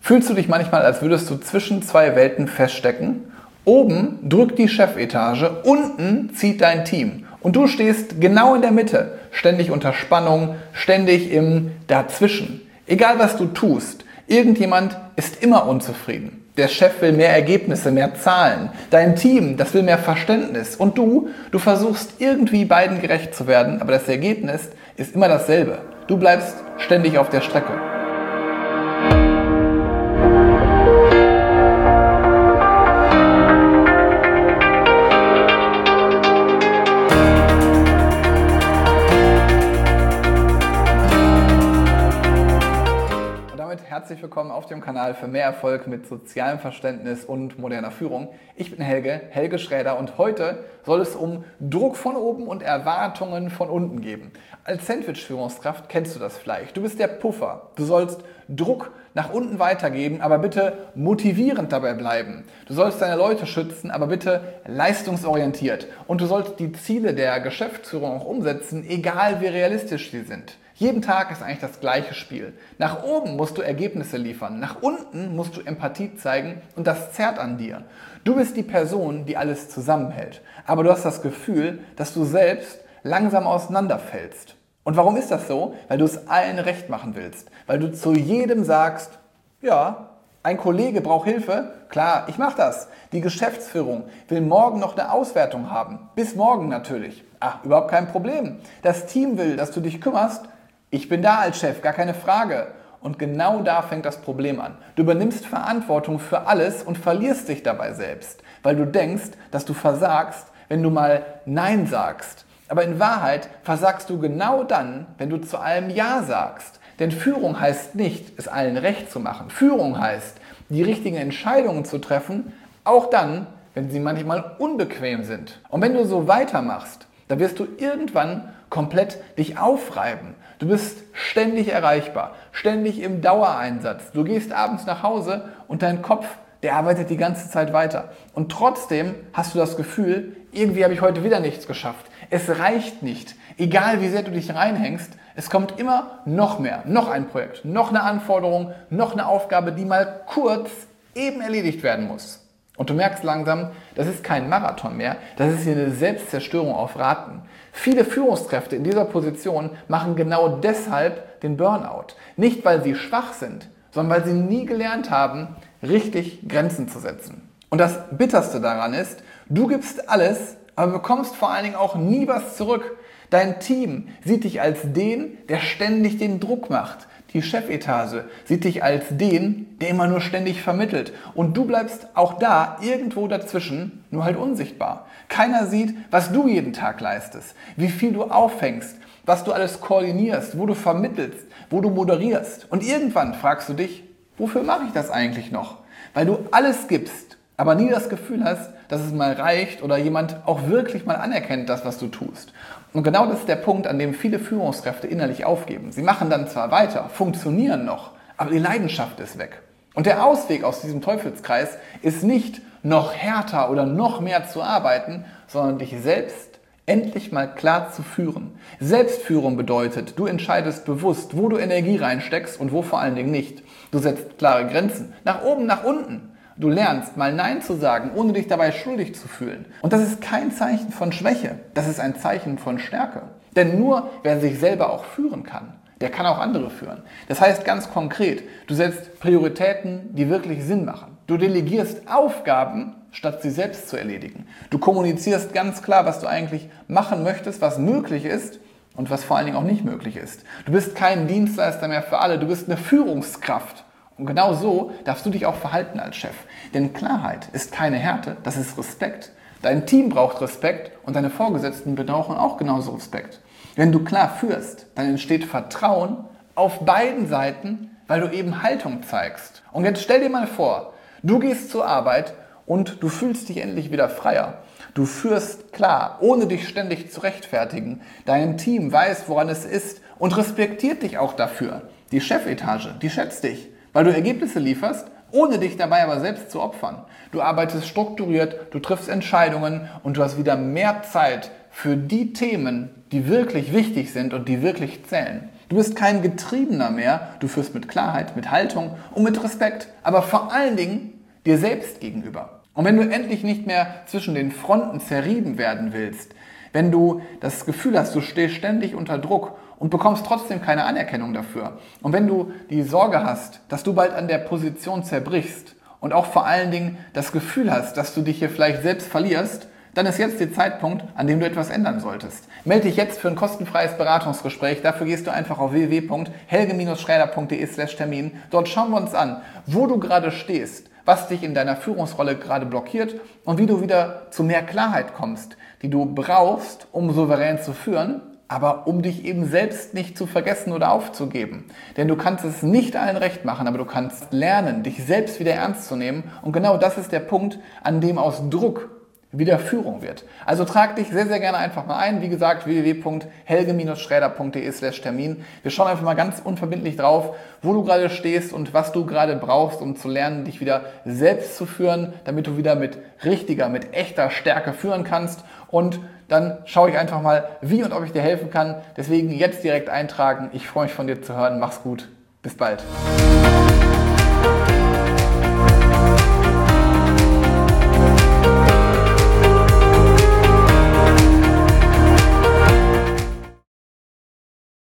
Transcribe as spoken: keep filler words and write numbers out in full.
Fühlst du dich manchmal, als würdest du zwischen zwei Welten feststecken? Oben drückt die Chefetage, unten zieht dein Team. Und du stehst genau in der Mitte, ständig unter Spannung, ständig im Dazwischen. Egal was du tust, irgendjemand ist immer unzufrieden. Der Chef will mehr Ergebnisse, mehr Zahlen. Dein Team, das will mehr Verständnis. Und du, du versuchst irgendwie beiden gerecht zu werden, aber das Ergebnis ist immer dasselbe. Du bleibst ständig auf der Strecke. Herzlich willkommen auf dem Kanal für mehr Erfolg mit sozialem Verständnis und moderner Führung. Ich bin Helge, Helge Schräder, und heute soll es um Druck von oben und Erwartungen von unten gehen. Als Sandwich-Führungskraft kennst du das vielleicht. Du bist der Puffer. Du sollst Druck nach unten weitergeben, aber bitte motivierend dabei bleiben. Du sollst deine Leute schützen, aber bitte leistungsorientiert. Und du sollst die Ziele der Geschäftsführung auch umsetzen, egal wie realistisch sie sind. Jeden Tag ist eigentlich das gleiche Spiel. Nach oben musst du Ergebnisse liefern, nach unten musst du Empathie zeigen, und das zerrt an dir. Du bist die Person, die alles zusammenhält, aber du hast das Gefühl, dass du selbst langsam auseinanderfällst. Und warum ist das so? Weil du es allen recht machen willst, weil du zu jedem sagst, ja, ein Kollege braucht Hilfe, klar, ich mache das. Die Geschäftsführung will morgen noch eine Auswertung haben, bis morgen natürlich. Ach, überhaupt kein Problem. Das Team will, dass du dich kümmerst. Ich bin da als Chef, gar keine Frage. Und genau da fängt das Problem an. Du übernimmst Verantwortung für alles und verlierst dich dabei selbst, weil du denkst, dass du versagst, wenn du mal Nein sagst. Aber in Wahrheit versagst du genau dann, wenn du zu allem Ja sagst. Denn Führung heißt nicht, es allen recht zu machen. Führung heißt, die richtigen Entscheidungen zu treffen, auch dann, wenn sie manchmal unbequem sind. Und wenn du so weitermachst, dann wirst du irgendwann komplett dich aufreiben. Du bist ständig erreichbar, ständig im Dauereinsatz. Du gehst abends nach Hause und dein Kopf, der arbeitet die ganze Zeit weiter. Und trotzdem hast du das Gefühl, irgendwie habe ich heute wieder nichts geschafft. Es reicht nicht. Egal wie sehr du dich reinhängst, es kommt immer noch mehr, noch ein Projekt, noch eine Anforderung, noch eine Aufgabe, die mal kurz eben erledigt werden muss. Und du merkst langsam, das ist kein Marathon mehr, das ist hier eine Selbstzerstörung auf Raten. Viele Führungskräfte in dieser Position machen genau deshalb den Burnout. Nicht, weil sie schwach sind, sondern weil sie nie gelernt haben, richtig Grenzen zu setzen. Und das Bitterste daran ist, du gibst alles, aber bekommst vor allen Dingen auch nie was zurück. Dein Team sieht dich als den, der ständig den Druck macht. Die Chefetage sieht dich als den, der immer nur ständig vermittelt. Und du bleibst auch da irgendwo dazwischen, nur halt unsichtbar. Keiner sieht, was du jeden Tag leistest, wie viel du auffängst, was du alles koordinierst, wo du vermittelst, wo du moderierst. Und irgendwann fragst du dich, wofür mache ich das eigentlich noch? Weil du alles gibst, aber nie das Gefühl hast, dass es mal reicht oder jemand auch wirklich mal anerkennt, das, was du tust. Und genau das ist der Punkt, an dem viele Führungskräfte innerlich aufgeben. Sie machen dann zwar weiter, funktionieren noch, aber die Leidenschaft ist weg. Und der Ausweg aus diesem Teufelskreis ist nicht, noch härter oder noch mehr zu arbeiten, sondern dich selbst endlich mal klar zu führen. Selbstführung bedeutet, du entscheidest bewusst, wo du Energie reinsteckst und wo vor allen Dingen nicht. Du setzt klare Grenzen, nach oben, nach unten. Du lernst, mal Nein zu sagen, ohne dich dabei schuldig zu fühlen. Und das ist kein Zeichen von Schwäche, das ist ein Zeichen von Stärke. Denn nur wer sich selber auch führen kann, der kann auch andere führen. Das heißt ganz konkret, du setzt Prioritäten, die wirklich Sinn machen. Du delegierst Aufgaben, statt sie selbst zu erledigen. Du kommunizierst ganz klar, was du eigentlich machen möchtest, was möglich ist und was vor allen Dingen auch nicht möglich ist. Du bist kein Dienstleister mehr für alle, du bist eine Führungskraft. Und genau so darfst du dich auch verhalten als Chef. Denn Klarheit ist keine Härte, das ist Respekt. Dein Team braucht Respekt und deine Vorgesetzten brauchen auch genauso Respekt. Wenn du klar führst, dann entsteht Vertrauen auf beiden Seiten, weil du eben Haltung zeigst. Und jetzt stell dir mal vor, du gehst zur Arbeit und du fühlst dich endlich wieder freier. Du führst klar, ohne dich ständig zu rechtfertigen. Dein Team weiß, woran es ist und respektiert dich auch dafür. Die Chefetage, die schätzt dich, weil du Ergebnisse lieferst, ohne dich dabei aber selbst zu opfern. Du arbeitest strukturiert, du triffst Entscheidungen und du hast wieder mehr Zeit für die Themen, die wirklich wichtig sind und die wirklich zählen. Du bist kein Getriebener mehr, du führst mit Klarheit, mit Haltung und mit Respekt, aber vor allen Dingen dir selbst gegenüber. Und wenn du endlich nicht mehr zwischen den Fronten zerrieben werden willst, wenn du das Gefühl hast, du stehst ständig unter Druck und bekommst trotzdem keine Anerkennung dafür, und wenn du die Sorge hast, dass du bald an der Position zerbrichst und auch vor allen Dingen das Gefühl hast, dass du dich hier vielleicht selbst verlierst, dann ist jetzt der Zeitpunkt, an dem du etwas ändern solltest. Melde dich jetzt für ein kostenfreies Beratungsgespräch. Dafür gehst du einfach auf w w w punkt helge schräder punkt de slash Termin. Dort schauen wir uns an, wo du gerade stehst, was dich in deiner Führungsrolle gerade blockiert und wie du wieder zu mehr Klarheit kommst, die du brauchst, um souverän zu führen, aber um dich eben selbst nicht zu vergessen oder aufzugeben. Denn du kannst es nicht allen recht machen, aber du kannst lernen, dich selbst wieder ernst zu nehmen. Und genau das ist der Punkt, an dem aus Druck wieder Führung wird. Also trag dich sehr, sehr gerne einfach mal ein. Wie gesagt, w w w punkt helge schräder punkt de slash Termin. Wir schauen einfach mal ganz unverbindlich drauf, wo du gerade stehst und was du gerade brauchst, um zu lernen, dich wieder selbst zu führen, damit du wieder mit richtiger, mit echter Stärke führen kannst. Und dann schaue ich einfach mal, wie und ob ich dir helfen kann. Deswegen jetzt direkt eintragen. Ich freue mich von dir zu hören. Mach's gut. Bis bald.